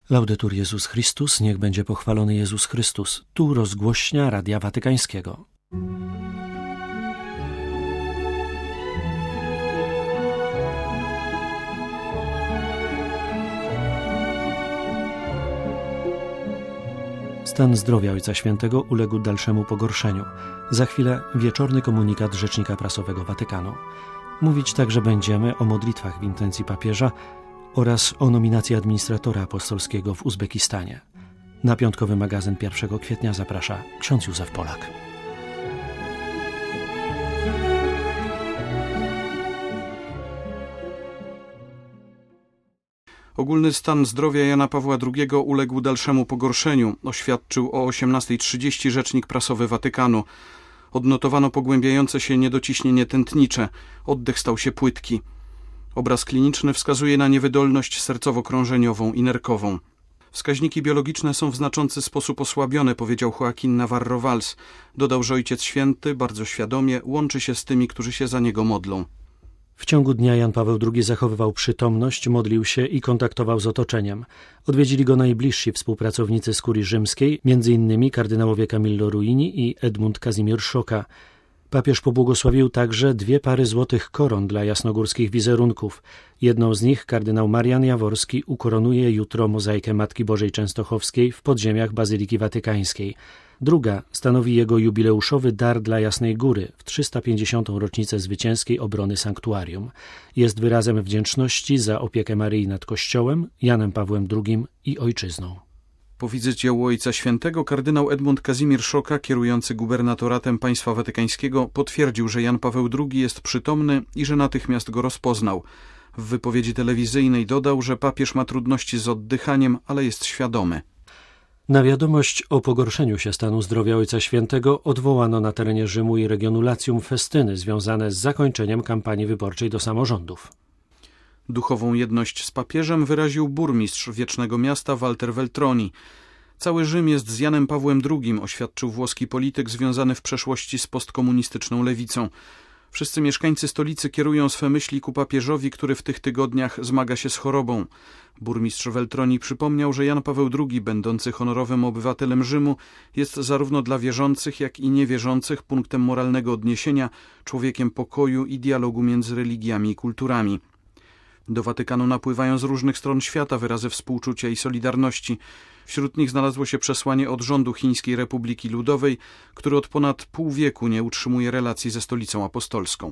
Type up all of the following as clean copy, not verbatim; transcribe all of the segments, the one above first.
Laudetur Jezus Chrystus, niech będzie pochwalony Jezus Chrystus. Tu rozgłośnia Radia Watykańskiego. Stan zdrowia Ojca Świętego uległ dalszemu pogorszeniu. Za chwilę wieczorny komunikat Rzecznika Prasowego Watykanu. Mówić także będziemy o modlitwach w intencji papieża oraz o nominacji administratora apostolskiego w Uzbekistanie. Na piątkowy magazyn 1 kwietnia zaprasza ksiądz Józef Polak. Ogólny stan zdrowia Jana Pawła II uległ dalszemu pogorszeniu, oświadczył o 18:30 Rzecznik Prasowy Watykanu. Odnotowano pogłębiające się niedociśnienie tętnicze, oddech stał się płytki. Obraz kliniczny wskazuje na niewydolność sercowo-krążeniową i nerkową. Wskaźniki biologiczne są w znaczący sposób osłabione, powiedział Joaquin Navarro Valls. Dodał, że Ojciec Święty bardzo świadomie łączy się z tymi, którzy się za niego modlą. W ciągu dnia Jan Paweł II zachowywał przytomność, modlił się i kontaktował z otoczeniem. Odwiedzili go najbliżsi współpracownicy z kurii rzymskiej, m.in. kardynałowie Camillo Ruini i Edmund Kazimierz Szoka. Papież pobłogosławił także 2 pary złotych koron dla jasnogórskich wizerunków. Jedną z nich kardynał Marian Jaworski ukoronuje jutro mozaikę Matki Bożej Częstochowskiej w podziemiach Bazyliki Watykańskiej. Druga stanowi jego jubileuszowy dar dla Jasnej Góry w 350. rocznicę zwycięskiej obrony sanktuarium. Jest wyrazem wdzięczności za opiekę Maryi nad Kościołem, Janem Pawłem II i Ojczyzną. Po wizycie u Ojca Świętego kardynał Edmund Kazimierz Szoka, kierujący gubernatoratem państwa watykańskiego, potwierdził, że Jan Paweł II jest przytomny i że natychmiast go rozpoznał. W wypowiedzi telewizyjnej dodał, że papież ma trudności z oddychaniem, ale jest świadomy. Na wiadomość o pogorszeniu się stanu zdrowia Ojca Świętego odwołano na terenie Rzymu i regionu Latium festyny związane z zakończeniem kampanii wyborczej do samorządów. Duchową jedność z papieżem wyraził burmistrz Wiecznego Miasta Walter Veltroni. Cały Rzym jest z Janem Pawłem II, oświadczył włoski polityk związany w przeszłości z postkomunistyczną lewicą. Wszyscy mieszkańcy stolicy kierują swe myśli ku papieżowi, który w tych tygodniach zmaga się z chorobą. Burmistrz Veltroni przypomniał, że Jan Paweł II, będący honorowym obywatelem Rzymu, jest zarówno dla wierzących, jak i niewierzących punktem moralnego odniesienia, człowiekiem pokoju i dialogu między religiami i kulturami. Do Watykanu napływają z różnych stron świata wyrazy współczucia i solidarności. Wśród nich znalazło się przesłanie od rządu Chińskiej Republiki Ludowej, który od ponad pół wieku nie utrzymuje relacji ze stolicą apostolską.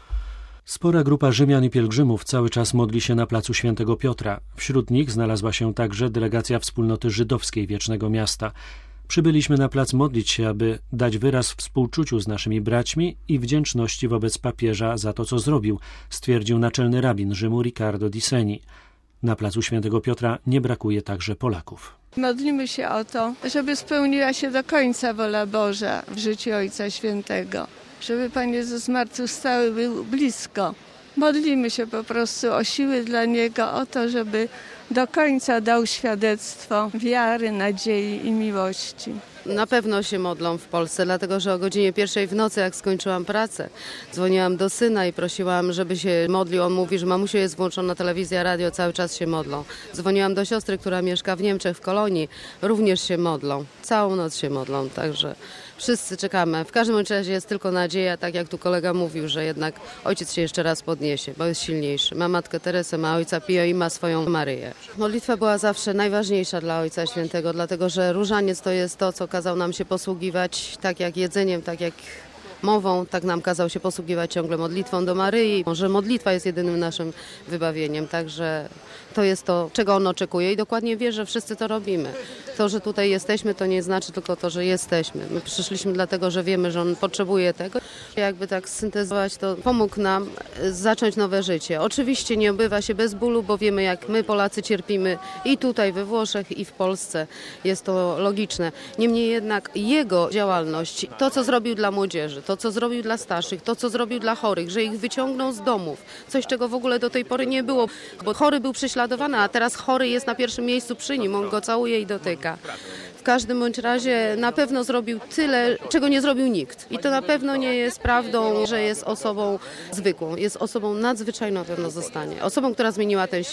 Spora grupa Rzymian i pielgrzymów cały czas modli się na placu Świętego Piotra. Wśród nich znalazła się także delegacja wspólnoty żydowskiej Wiecznego Miasta. Przybyliśmy na plac modlić się, aby dać wyraz współczuciu z naszymi braćmi i wdzięczności wobec papieża za to, co zrobił, stwierdził naczelny rabin Rzymu Riccardo Di Seni. Na placu Świętego Piotra nie brakuje także Polaków. Modlimy się o to, żeby spełniła się do końca wola Boża w życiu Ojca Świętego. Żeby Pan Jezus zmartwychwstały był blisko. Modlimy się po prostu o siły dla Niego, o to, żeby do końca dał świadectwo wiary, nadziei i miłości. Na pewno się modlą w Polsce, dlatego że o godzinie 1 w nocy, jak skończyłam pracę, dzwoniłam do syna i prosiłam, żeby się modlił. On mówi, że mamusiu, jest włączona telewizja, radio, cały czas się modlą. Dzwoniłam do siostry, która mieszka w Niemczech, w Kolonii, również się modlą. Całą noc się modlą, także wszyscy czekamy. W każdym razie jest tylko nadzieja, tak jak tu kolega mówił, że jednak ojciec się jeszcze raz podniesie, bo jest silniejszy. Ma matkę Teresę, ma ojca Pio i ma swoją Maryję. Modlitwa była zawsze najważniejsza dla Ojca Świętego, dlatego że różaniec to jest to, co kazał nam się posługiwać, tak jak jedzeniem, tak jak mową, tak nam kazał się posługiwać ciągle modlitwą do Maryi, że modlitwa jest jedynym naszym wybawieniem, także to jest to, czego on oczekuje i dokładnie wie, że wszyscy to robimy. To, że tutaj jesteśmy, to nie znaczy tylko to, że jesteśmy. My przyszliśmy dlatego, że wiemy, że on potrzebuje tego. Jakby tak syntezować, to pomógł nam zacząć nowe życie. Oczywiście nie obywa się bez bólu, bo wiemy, jak my Polacy cierpimy i tutaj we Włoszech, i w Polsce. Jest to logiczne. Niemniej jednak jego działalność, to co zrobił dla młodzieży, to co zrobił dla starszych, to co zrobił dla chorych, że ich wyciągnął z domów. Coś, czego w ogóle do tej pory nie było, bo chory był prześladowany, a teraz chory jest na pierwszym miejscu przy nim. On go całuje i dotyka. W każdym bądź razie na pewno zrobił tyle, czego nie zrobił nikt. I to na pewno nie jest prawdą, że jest osobą zwykłą. Jest osobą nadzwyczajną, na pewno zostanie. Osobą, która zmieniła ten świat.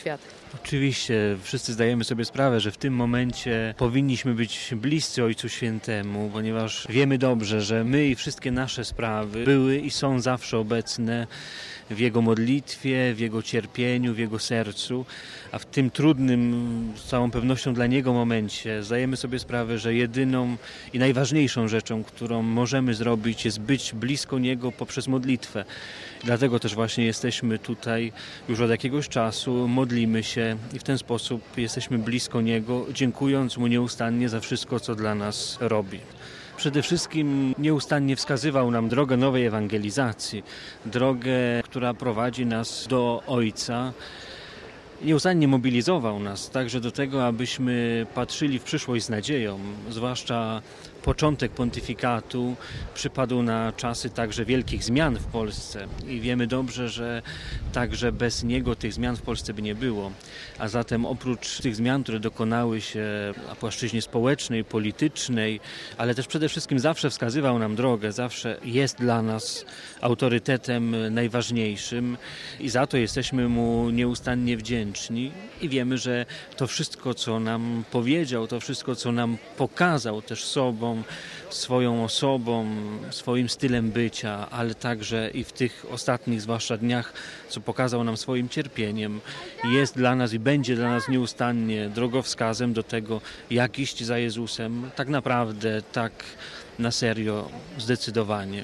Oczywiście, wszyscy zdajemy sobie sprawę, że w tym momencie powinniśmy być bliscy Ojcu Świętemu, ponieważ wiemy dobrze, że my i wszystkie nasze sprawy były i są zawsze obecne w Jego modlitwie, w Jego cierpieniu, w Jego sercu, a w tym trudnym, z całą pewnością dla Niego momencie zdajemy sobie sprawę, że jedyną i najważniejszą rzeczą, którą możemy zrobić, jest być blisko Niego poprzez modlitwę. Dlatego też właśnie jesteśmy tutaj już od jakiegoś czasu, modlimy się i w ten sposób jesteśmy blisko Niego, dziękując Mu nieustannie za wszystko, co dla nas robi. Przede wszystkim nieustannie wskazywał nam drogę nowej ewangelizacji, drogę, która prowadzi nas do Ojca. Nieustannie mobilizował nas także do tego, abyśmy patrzyli w przyszłość z nadzieją, zwłaszcza początek pontyfikatu przypadł na czasy także wielkich zmian w Polsce i wiemy dobrze, że także bez niego tych zmian w Polsce by nie było. A zatem oprócz tych zmian, które dokonały się na płaszczyźnie społecznej, politycznej, ale też przede wszystkim zawsze wskazywał nam drogę, zawsze jest dla nas autorytetem najważniejszym i za to jesteśmy mu nieustannie wdzięczni i wiemy, że to wszystko, co nam powiedział, to wszystko, co nam pokazał też sobą, swoją osobą, swoim stylem bycia, ale także i w tych ostatnich zwłaszcza dniach, co pokazał nam swoim cierpieniem, jest dla nas i będzie dla nas nieustannie drogowskazem do tego, jak iść za Jezusem, tak naprawdę, tak na serio, zdecydowanie.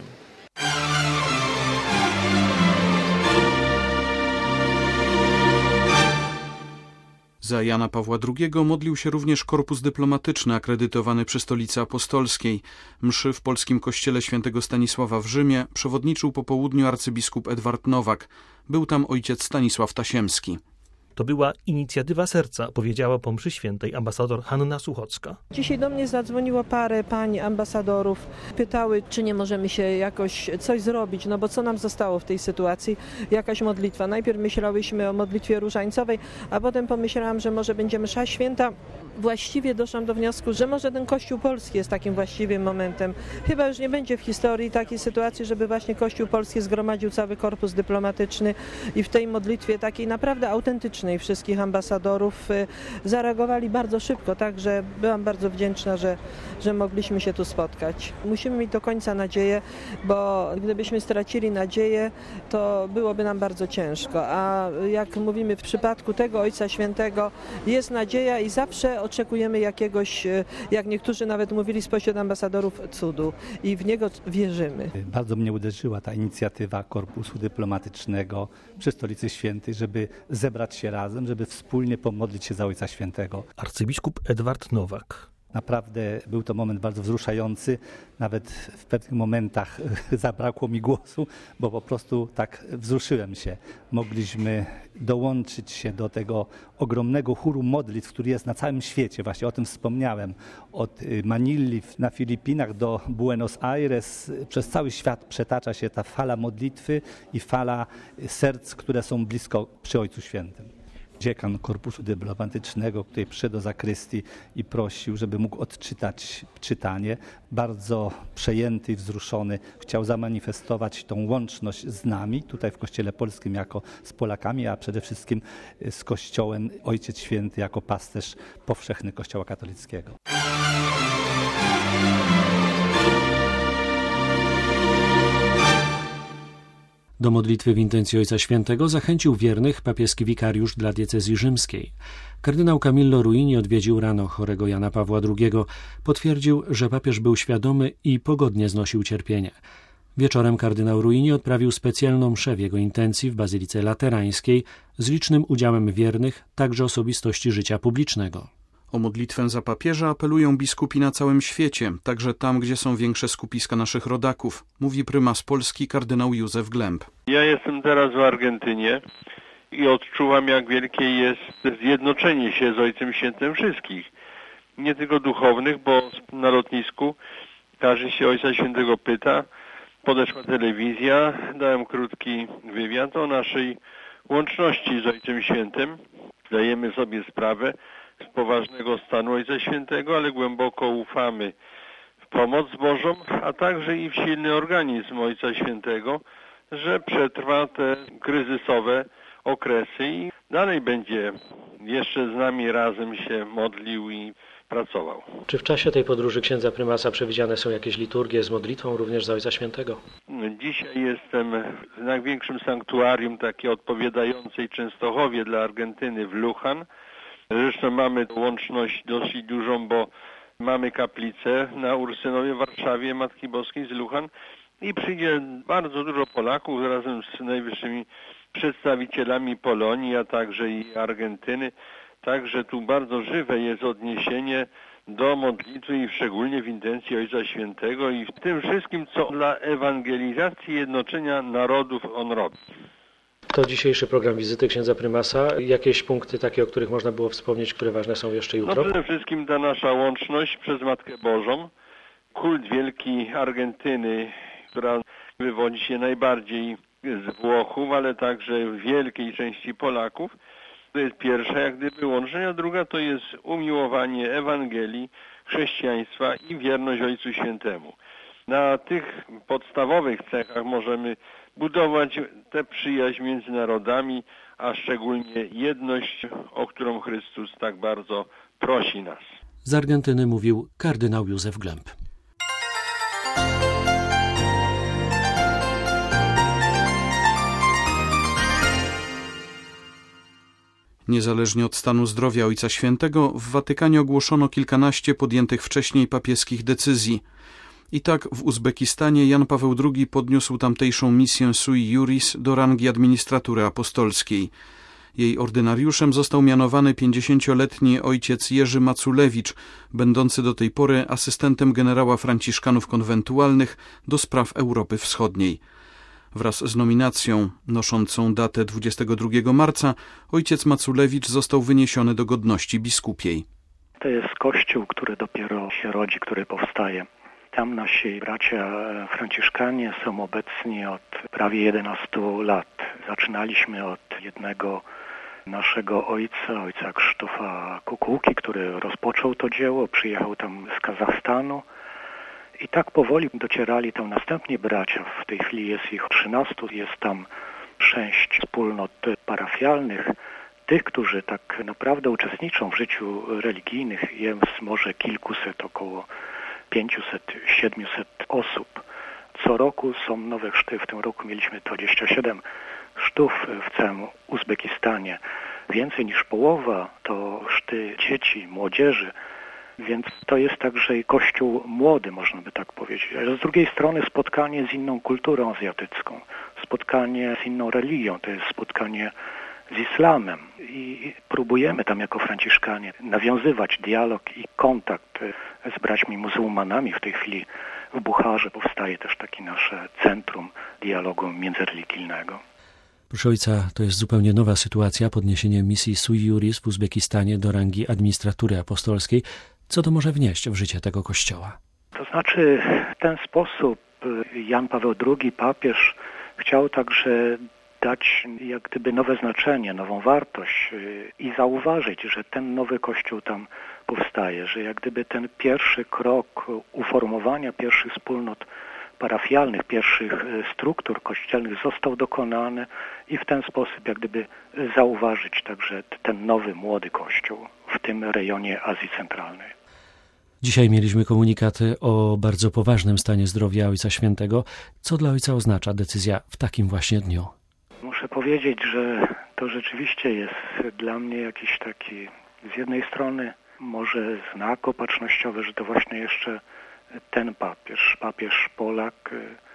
Za Jana Pawła II modlił się również korpus dyplomatyczny akredytowany przy Stolicy Apostolskiej. Mszy w polskim kościele świętego Stanisława w Rzymie przewodniczył po południu arcybiskup Edward Nowak. Był tam ojciec Stanisław Tasiemski. To była inicjatywa serca, powiedziała po mszy świętej ambasador Hanna Suchocka. Dzisiaj do mnie zadzwoniło parę pań ambasadorów. Pytały, czy nie możemy się jakoś coś zrobić, no bo co nam zostało w tej sytuacji? Jakaś modlitwa. Najpierw myślałyśmy o modlitwie różańcowej, a potem pomyślałam, że może będzie msza święta. Właściwie doszłam do wniosku, że może ten Kościół Polski jest takim właściwym momentem. Chyba już nie będzie w historii takiej sytuacji, żeby właśnie Kościół Polski zgromadził cały korpus dyplomatyczny i w tej modlitwie takiej naprawdę autentycznej wszystkich ambasadorów zareagowali bardzo szybko, także byłam bardzo wdzięczna, że mogliśmy się tu spotkać. Musimy mieć do końca nadzieję, bo gdybyśmy stracili nadzieję, to byłoby nam bardzo ciężko, a jak mówimy w przypadku tego Ojca Świętego, jest nadzieja i zawsze oczekujemy jakiegoś, jak niektórzy nawet mówili spośród ambasadorów, cudu i w niego wierzymy. Bardzo mnie uderzyła ta inicjatywa korpusu dyplomatycznego przy Stolicy Świętej, żeby zebrać się razem, żeby wspólnie pomodlić się za Ojca Świętego. Arcybiskup Edward Nowak. Naprawdę był to moment bardzo wzruszający. Nawet w pewnych momentach zabrakło mi głosu, bo po prostu tak wzruszyłem się. Mogliśmy dołączyć się do tego ogromnego chóru modlitw, który jest na całym świecie. Właśnie o tym wspomniałem. Od Manili na Filipinach do Buenos Aires. Przez cały świat przetacza się ta fala modlitwy i fala serc, które są blisko przy Ojcu Świętym. Dziekan korpusu dyplomatycznego, który przyszedł do zakrystii i prosił, żeby mógł odczytać czytanie. Bardzo przejęty i wzruszony chciał zamanifestować tą łączność z nami, tutaj w Kościele Polskim jako z Polakami, a przede wszystkim z Kościołem Ojciec Święty jako pasterz powszechny Kościoła katolickiego. Do modlitwy w intencji Ojca Świętego zachęcił wiernych papieski wikariusz dla diecezji rzymskiej. Kardynał Camillo Ruini odwiedził rano chorego Jana Pawła II. Potwierdził, że papież był świadomy i pogodnie znosił cierpienie. Wieczorem kardynał Ruini odprawił specjalną mszę w jego intencji w Bazylice Laterańskiej z licznym udziałem wiernych, także osobistości życia publicznego. O modlitwę za papieża apelują biskupi na całym świecie, także tam, gdzie są większe skupiska naszych rodaków, mówi prymas Polski kardynał Józef Glemp. Ja jestem teraz w Argentynie i odczuwam, jak wielkie jest zjednoczenie się z Ojcem Świętym wszystkich. Nie tylko duchownych, bo na lotnisku każdy się Ojca Świętego pyta. Podeszła telewizja, dałem krótki wywiad o naszej łączności z Ojcem Świętym. Zdajemy sobie sprawę z poważnego stanu Ojca Świętego, ale głęboko ufamy w pomoc Bożą, a także i w silny organizm Ojca Świętego, że przetrwa te kryzysowe okresy i dalej będzie jeszcze z nami razem się modlił i pracował. Czy w czasie tej podróży księdza prymasa przewidziane są jakieś liturgie z modlitwą również za Ojca Świętego? Dzisiaj jestem w największym sanktuarium takiej odpowiadającej Częstochowie dla Argentyny w Luján. Zresztą mamy łączność dosyć dużą, bo mamy kaplicę na Ursynowie w Warszawie Matki Boskiej z Luján i przyjdzie bardzo dużo Polaków razem z najwyższymi przedstawicielami Polonii, a także i Argentyny. Także tu bardzo żywe jest odniesienie do modlitwy i szczególnie w intencji Ojca Świętego i w tym wszystkim, co dla ewangelizacji i jednoczenia narodów on robi. To dzisiejszy program wizyty księdza prymasa. Jakieś punkty takie, o których można było wspomnieć, które ważne są jeszcze jutro? Przede wszystkim ta nasza łączność przez Matkę Bożą, kult wielki Argentyny, która wywodzi się najbardziej z Włochów, ale także w wielkiej części Polaków. To jest pierwsza jak gdyby łączność, a druga to jest umiłowanie Ewangelii, chrześcijaństwa i wierność Ojcu Świętemu. Na tych podstawowych cechach możemy budować tę przyjaźń między narodami, a szczególnie jedność, o którą Chrystus tak bardzo prosi nas. Z Argentyny mówił kardynał Józef Glemp. Niezależnie od stanu zdrowia Ojca Świętego, w Watykanie ogłoszono kilkanaście podjętych wcześniej papieskich decyzji. I tak w Uzbekistanie Jan Paweł II podniósł tamtejszą misję sui juris do rangi administratury apostolskiej. Jej ordynariuszem został mianowany 50-letni ojciec Jerzy Maculewicz, będący do tej pory asystentem generała franciszkanów konwentualnych do spraw Europy Wschodniej. Wraz z nominacją, noszącą datę 22 marca, ojciec Maculewicz został wyniesiony do godności biskupiej. To jest kościół, który dopiero się rodzi, który powstaje. Tam nasi bracia franciszkanie są obecni od prawie 11 lat. Zaczynaliśmy od jednego naszego ojca Krzysztofa Kukułki, który rozpoczął to dzieło, przyjechał tam z Kazachstanu. I tak powoli docierali tam następni bracia. W tej chwili jest ich 13, jest tam 6 wspólnot parafialnych. Tych, którzy tak naprawdę uczestniczą w życiu religijnych, jest może kilkuset, około 500-700 osób. Co roku są nowe chrzty. W tym roku mieliśmy 27 chrztów w całym Uzbekistanie. Więcej niż połowa to chrzty dzieci, młodzieży. Więc to jest także i kościół młody, można by tak powiedzieć. Ale z drugiej strony spotkanie z inną kulturą azjatycką, spotkanie z inną religią, to jest spotkanie z islamem. I próbujemy tam jako franciszkanie nawiązywać dialog i kontakt z braćmi muzułmanami. W tej chwili w Bucharze powstaje też takie nasze centrum dialogu międzyreligijnego. Proszę ojca, to jest zupełnie nowa sytuacja, podniesienie misji sui juris w Uzbekistanie do rangi administratury apostolskiej. Co to może wnieść w życie tego kościoła? To znaczy, w ten sposób Jan Paweł II, papież, chciał także dać jak gdyby nowe znaczenie, nową wartość i zauważyć, że ten nowy kościół tam powstaje, że jak gdyby ten pierwszy krok uformowania pierwszych wspólnot parafialnych, pierwszych struktur kościelnych został dokonany i w ten sposób jak gdyby zauważyć także ten nowy, młody kościół w tym rejonie Azji Centralnej. Dzisiaj mieliśmy komunikaty o bardzo poważnym stanie zdrowia Ojca Świętego. Co dla Ojca oznacza decyzja w takim właśnie dniu? Muszę powiedzieć, że to rzeczywiście jest dla mnie jakiś taki z jednej strony może znak opatrznościowy, że to właśnie jeszcze ten papież Polak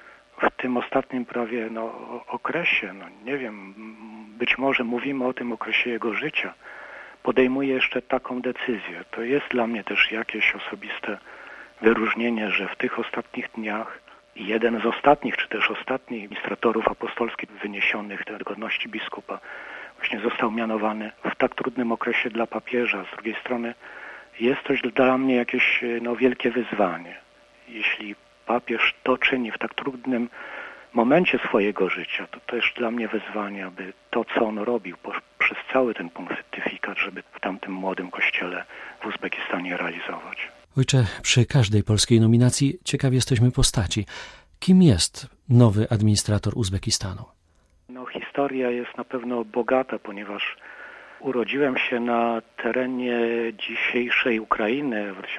w tym ostatnim prawie okresie, nie wiem, być może mówimy o tym okresie jego życia, podejmuje jeszcze taką decyzję. To jest dla mnie też jakieś osobiste wyróżnienie, że w tych ostatnich dniach jeden z ostatnich, czy też ostatnich administratorów apostolskich wyniesionych do godności biskupa właśnie został mianowany w tak trudnym okresie dla papieża. Z drugiej strony jest to dla mnie jakieś wielkie wyzwanie. Jeśli papież to czyni w tak trudnym momencie swojego życia, to też dla mnie wyzwanie, aby to, co on robił przez cały ten pontyfikat, żeby w tamtym młodym kościele w Uzbekistanie realizować. Ojcze, przy każdej polskiej nominacji ciekawi jesteśmy postaci. Kim jest nowy administrator Uzbekistanu? Historia jest na pewno bogata, ponieważ Urodziłem się na terenie dzisiejszej Ukrainy w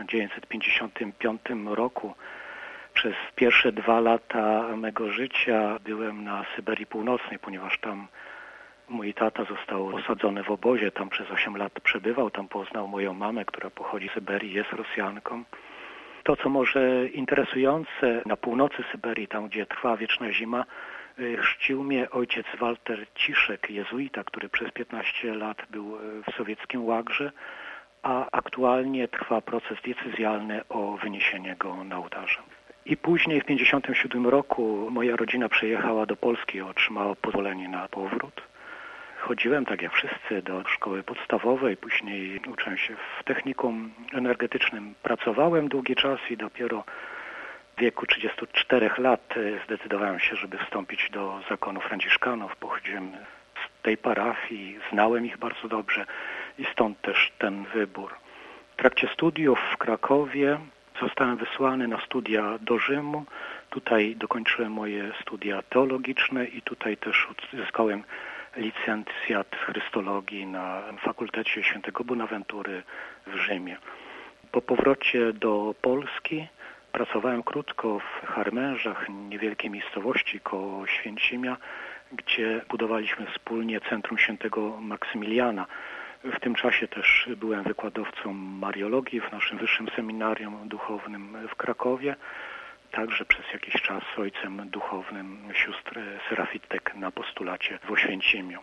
1955 roku. Przez pierwsze 2 lata mego życia byłem na Syberii Północnej, ponieważ tam mój tata został osadzony w obozie. Tam przez 8 lat przebywał, tam poznał moją mamę, która pochodzi z Syberii, jest Rosjanką. To, co może interesujące, na północy Syberii, tam gdzie trwa wieczna zima, chrzcił mnie ojciec Walter Ciszek, jezuita, który przez 15 lat był w sowieckim łagrze, a aktualnie trwa proces decyzjalny o wyniesienie go na ołtarze. I później w 1957 roku moja rodzina przejechała do Polski i otrzymała pozwolenie na powrót. Chodziłem, tak jak wszyscy, do szkoły podstawowej, później uczyłem się w technikum energetycznym. Pracowałem długi czas i dopiero w wieku 34 lat zdecydowałem się, żeby wstąpić do zakonu franciszkanów. Pochodziłem z tej parafii, znałem ich bardzo dobrze i stąd też ten wybór. W trakcie studiów w Krakowie zostałem wysłany na studia do Rzymu. Tutaj dokończyłem moje studia teologiczne i tutaj też uzyskałem licencjat chrystologii na Fakultecie Świętego Bonaventury w Rzymie. Po powrocie do Polski pracowałem krótko w Harmężach, niewielkiej miejscowości koło Święcimia, gdzie budowaliśmy wspólnie Centrum Świętego Maksymiliana. W tym czasie też byłem wykładowcą mariologii w naszym wyższym seminarium duchownym w Krakowie, także przez jakiś czas ojcem duchownym sióstr Serafitek na postulacie w Oświęcimiu.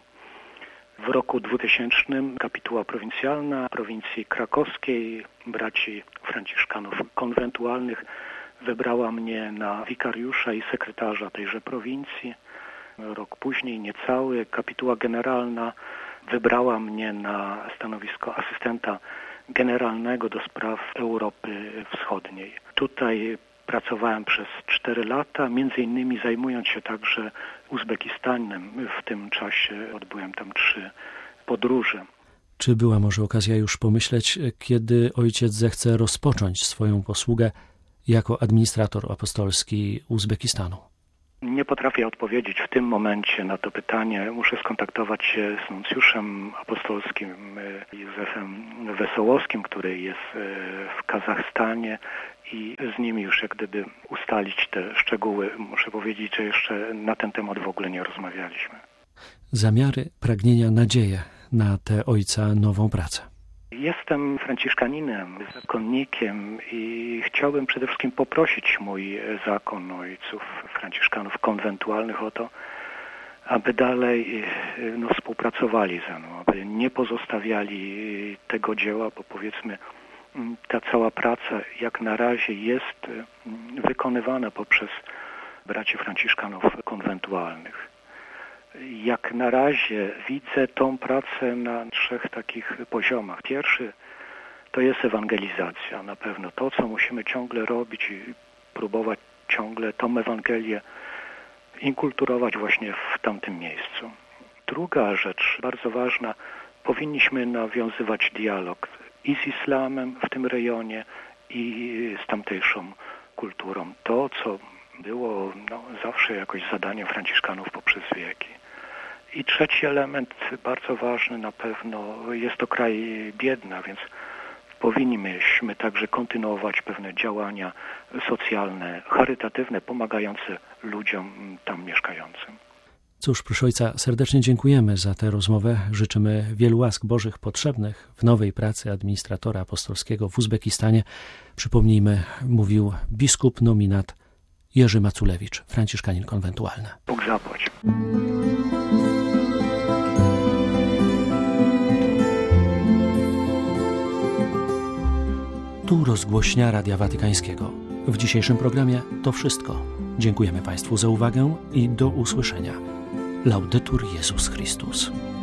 W roku 2000 kapituła prowincjalna prowincji krakowskiej braci franciszkanów konwentualnych wybrała mnie na wikariusza i sekretarza tejże prowincji. Rok później, niecały, kapituła generalna wybrała mnie na stanowisko asystenta generalnego do spraw Europy Wschodniej. Tutaj pracowałem przez 4 lata, między innymi zajmując się także Uzbekistanem. W tym czasie odbyłem tam 3 podróże. Czy była może okazja już pomyśleć, kiedy ojciec zechce rozpocząć swoją posługę jako administrator apostolski Uzbekistanu? Nie potrafię odpowiedzieć w tym momencie na to pytanie. Muszę skontaktować się z nuncjuszem apostolskim Józefem Wesołowskim, który jest w Kazachstanie i z nim już jak gdyby ustalić te szczegóły. Muszę powiedzieć, że jeszcze na ten temat w ogóle nie rozmawialiśmy. Zamiary, pragnienia, nadzieje na tę ojca nową pracę. Jestem franciszkaninem, zakonnikiem i chciałbym przede wszystkim poprosić mój zakon ojców franciszkanów konwentualnych o to, aby dalej współpracowali ze mną, aby nie pozostawiali tego dzieła, bo powiedzmy ta cała praca jak na razie jest wykonywana poprzez braci franciszkanów konwentualnych. Jak na razie widzę tą pracę na 3 takich poziomach. Pierwszy to jest ewangelizacja, na pewno to, co musimy ciągle robić i próbować ciągle tą Ewangelię inkulturować właśnie w tamtym miejscu. Druga rzecz, bardzo ważna, powinniśmy nawiązywać dialog i z islamem w tym rejonie i z tamtejszą kulturą. To, co było zawsze jakoś zadaniem franciszkanów poprzez wieki. I trzeci element, bardzo ważny na pewno, jest to kraj biedny, więc powinniśmy także kontynuować pewne działania socjalne, charytatywne, pomagające ludziom tam mieszkającym. Cóż, proszę ojca, serdecznie dziękujemy za tę rozmowę. Życzymy wielu łask Bożych potrzebnych w nowej pracy administratora apostolskiego w Uzbekistanie. Przypomnijmy, mówił biskup nominat Jerzy Maculewicz, franciszkanin konwentualny. Bóg zapłać. Tu rozgłośnia Radia Watykańskiego. W dzisiejszym programie to wszystko. Dziękujemy Państwu za uwagę i do usłyszenia. Laudetur Jezus Chrystus.